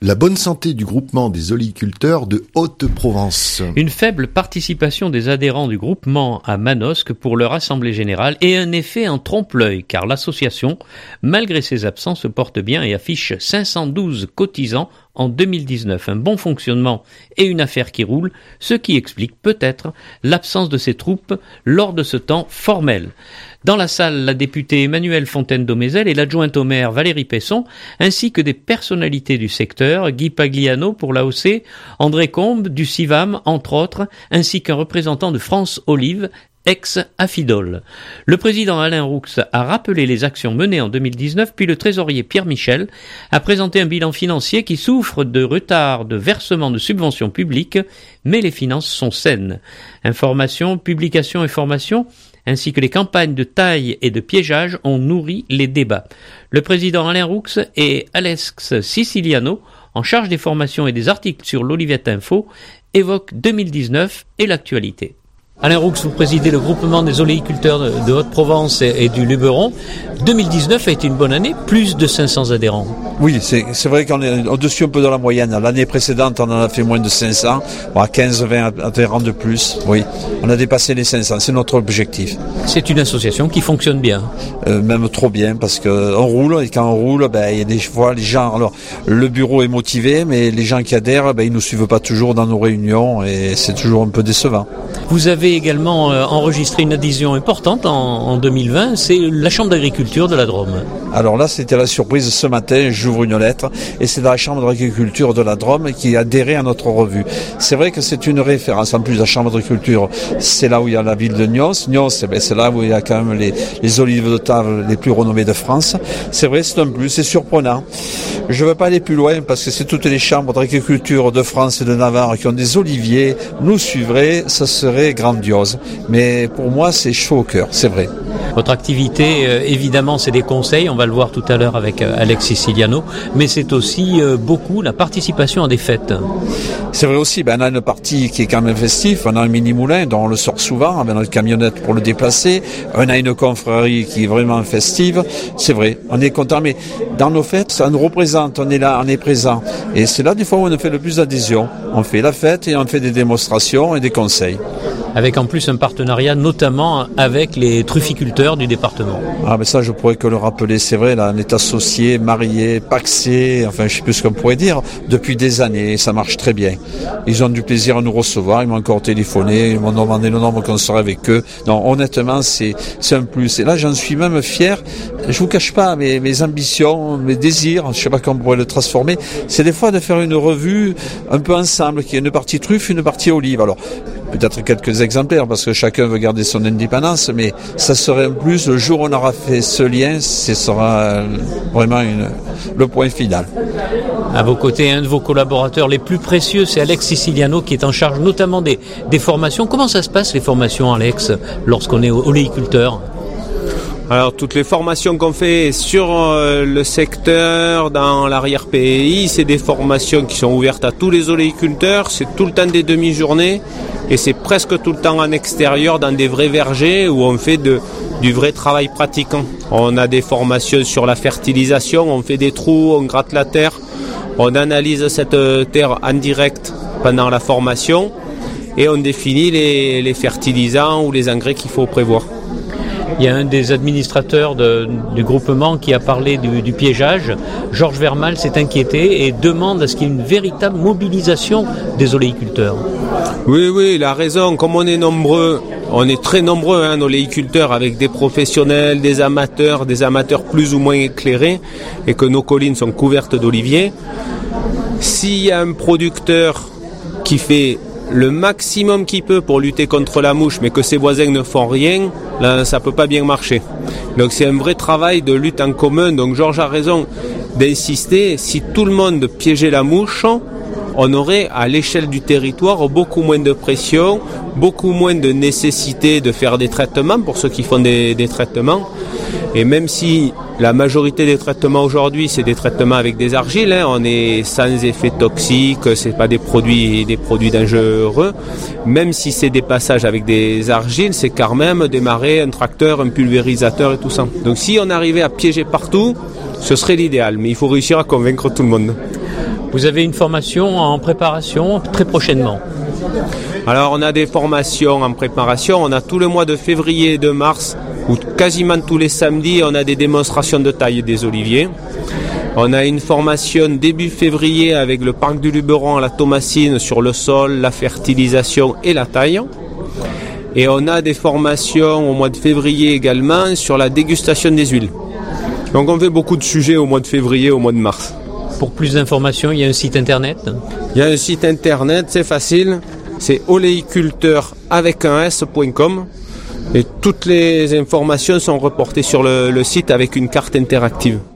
La bonne santé du groupement des oléiculteurs de Haute-Provence. Une faible participation des adhérents du groupement à Manosque pour leur assemblée générale et un effet en trompe-l'œil car l'association, malgré ses absences, se porte bien et affiche 512 cotisants en 2019. Un bon fonctionnement et une affaire qui roule, ce qui explique peut-être l'absence de ces troupes lors de ce temps formel. Dans la salle, la députée Emmanuelle Fontaine-Domézel et l'adjointe au maire Valérie Pesson, ainsi que des personnalités du secteur, Guy Pagliano pour l'AOC, André Combe du CIVAM, entre autres, ainsi qu'un représentant de France Olive, ex-Affidol. Le président Alain Roux a rappelé les actions menées en 2019, puis le trésorier Pierre Michel a présenté un bilan financier qui souffre de retard de versement de subventions publiques, mais les finances sont saines. Information, publication et formation, ainsi que les campagnes de taille et de piégeage ont nourri les débats. Le président Alain Roux et Alex Siciliano, en charge des formations et des articles sur l'Olivette Info, évoquent 2019 et l'actualité. Alain Roux, vous présidez le groupement des oléiculteurs de Haute-Provence et du Luberon. 2019 a été une bonne année, plus de 500 adhérents. Oui, c'est vrai qu'on est au-dessus un peu de la moyenne. L'année précédente, on en a fait moins de 500, 15-20 adhérents de plus. Oui, on a dépassé les 500, c'est notre objectif. C'est une association qui fonctionne bien. Même trop bien, parce qu'on roule, et quand on roule, il y a des fois les gens, alors le bureau est motivé, mais les gens qui adhèrent, ils nous suivent pas toujours dans nos réunions, et c'est toujours un peu décevant. Vous avez également enregistré une adhésion importante en 2020, c'est la Chambre d'agriculture de la Drôme. Alors là, c'était la surprise ce matin, j'ouvre une lettre, et c'est la Chambre d'agriculture de la Drôme qui a adhéré à notre revue. C'est vrai que c'est une référence, en plus la Chambre d'agriculture, c'est là où il y a la ville de Nyons. Nyons, c'est là où il y a quand même les olives de table les plus renommées de France. C'est vrai, c'est un plus, c'est surprenant. Je ne veux pas aller plus loin, parce que c'est toutes les chambres d'agriculture de France et de Navarre qui ont des oliviers, nous suivraient, ça serait grandiose. Mais pour moi, c'est chaud au cœur, c'est vrai. Votre activité, évidemment, c'est des conseils, on va le voir tout à l'heure avec Alex Siciliano, mais c'est aussi beaucoup la participation à des fêtes. C'est vrai aussi, on a une partie qui est quand même festive, on a un mini-moulin dont on le sort souvent avec notre camionnette pour le déplacer, on a une confrérie qui est vraiment festive, c'est vrai, on est content, mais dans nos fêtes, ça nous représente, on est là, on est présent, et c'est là des fois où on fait le plus d'adhésion. On fait la fête et on fait des démonstrations et des conseils. Avec en plus un partenariat notamment avec les trufficulteurs du département. Ah mais ça je pourrais que le rappeler, c'est vrai, là on est associés, mariés, pacsés, enfin je sais plus ce qu'on pourrait dire, depuis des années, ça marche très bien. Ils ont du plaisir à nous recevoir, ils m'ont encore téléphoné, ils m'ont demandé le nombre qu'on serait avec eux. Non, honnêtement c'est un plus. Et là j'en suis même fier, je vous cache pas mes ambitions, mes désirs, je sais pas comment on pourrait le transformer, c'est des fois de faire une revue un peu ensemble, qui est une partie truffe, une partie olive. Alors peut-être quelques exemplaires parce que chacun veut garder son indépendance, mais ça serait un plus. Le jour où on aura fait ce lien, ce sera vraiment le point final. À vos côtés, un de vos collaborateurs les plus précieux, c'est Alex Siciliano qui est en charge notamment des formations. Comment ça se passe les formations, Alex, lorsqu'on est oléiculteur ? Alors toutes les formations qu'on fait sur le secteur, dans l'arrière-pays, c'est des formations qui sont ouvertes à tous les oléiculteurs, c'est tout le temps des demi-journées et c'est presque tout le temps en extérieur dans des vrais vergers où on fait du vrai travail pratiquant. On a des formations sur la fertilisation, on fait des trous, on gratte la terre, on analyse cette terre en direct pendant la formation et on définit les fertilisants ou les engrais qu'il faut prévoir. Il y a un des administrateurs du groupement qui a parlé du piégeage. Georges Vermal s'est inquiété et demande à ce qu'il y ait une véritable mobilisation des oléiculteurs. Oui, il a raison. Comme on est nombreux, on est très nombreux, nos oléiculteurs, avec des professionnels, des amateurs plus ou moins éclairés, et que nos collines sont couvertes d'oliviers. S'il y a un producteur qui fait le maximum qu'il peut pour lutter contre la mouche, mais que ses voisins ne font rien, là, ça peut pas bien marcher. Donc c'est un vrai travail de lutte en commun. Donc Georges a raison d'insister, si tout le monde piégeait la mouche, on aurait à l'échelle du territoire beaucoup moins de pression, beaucoup moins de nécessité de faire des traitements pour ceux qui font des traitements. Et même si la majorité des traitements aujourd'hui, c'est des traitements avec des argiles, on est sans effet toxique, c'est pas des produits dangereux. Même si c'est des passages avec des argiles, c'est quand même démarrer un tracteur, un pulvérisateur et tout ça. Donc si on arrivait à piéger partout, ce serait l'idéal, mais il faut réussir à convaincre tout le monde. Vous avez une formation en préparation très prochainement. Alors on a des formations en préparation, on a tout le mois de février et de mars, où quasiment tous les samedis on a des démonstrations de taille des oliviers. On a une formation début février avec le parc du Luberon à la Thomasine sur le sol, la fertilisation et la taille. Et on a des formations au mois de février également sur la dégustation des huiles. Donc on fait beaucoup de sujets au mois de février, au mois de mars. Pour plus d'informations, il y a un site internet. Il y a un site internet, c'est facile, c'est oléiculteur.com et toutes les informations sont reportées sur le site avec une carte interactive.